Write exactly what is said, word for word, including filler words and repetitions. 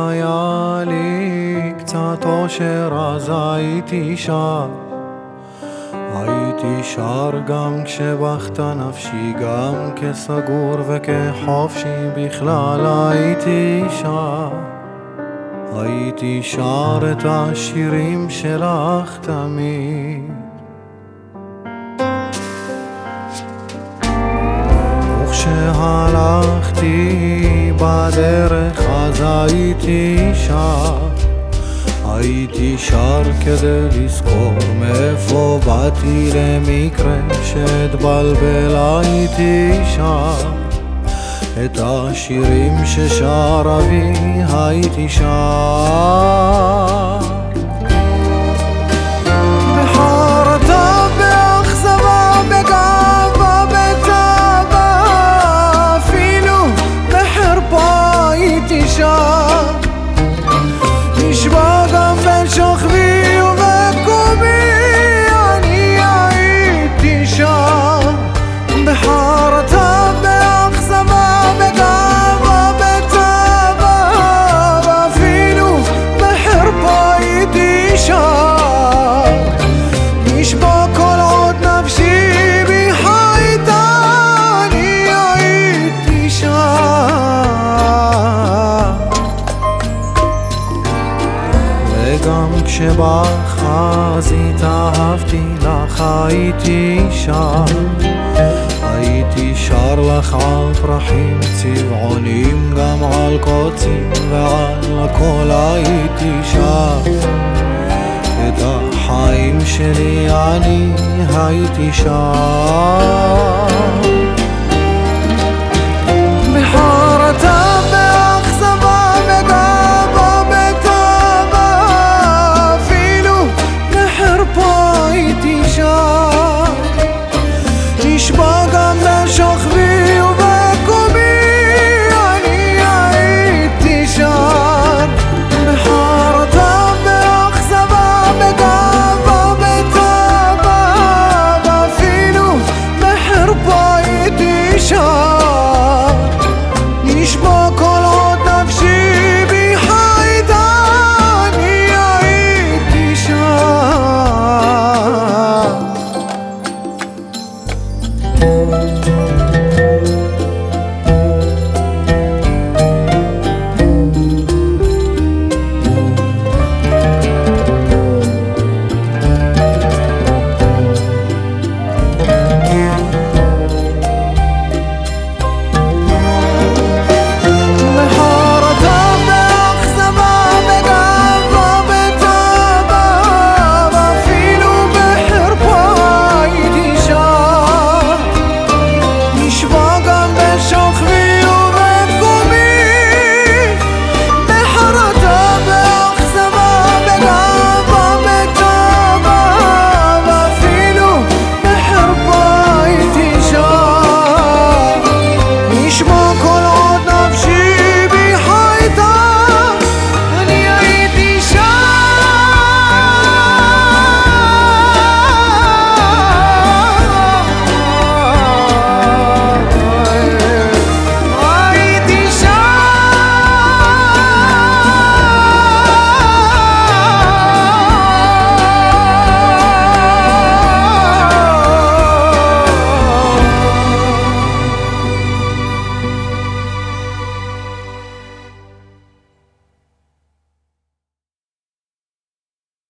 היה לי קצת אושר אז הייתי שר, הייתי שר גם כשבכתה נפשי, גם כסגור וכחופשי בכלל הייתי שר, הייתי שר את השירים שלך תמיד. וכשהלכתי בדרך אז הייתי שר, הייתי שר כדי לזכור מאיפה באתי למקרה שהתבלבל, הייתי שר את השירים ששר אבי, הייתי שר בחרטה, באכזבה, בגאווה, בתאווה, אפילו בחרפה הייתי שר, נשבע גם בין שוכבי ובקומי אני הייתי שר בחרטה, באכזבה, בגאווה, בתאווה, ואפילו בחרפה הייתי שר, נשבע כל עוד נפשי בי חייתה אני הייתי שר. וגם כשבך אז התאהבתי לך הייתי שר, הייתי שר לך על פרחים צבעונים, גם על קוצים ועל הכל הייתי שר, את החיים שלי אני הייתי שר.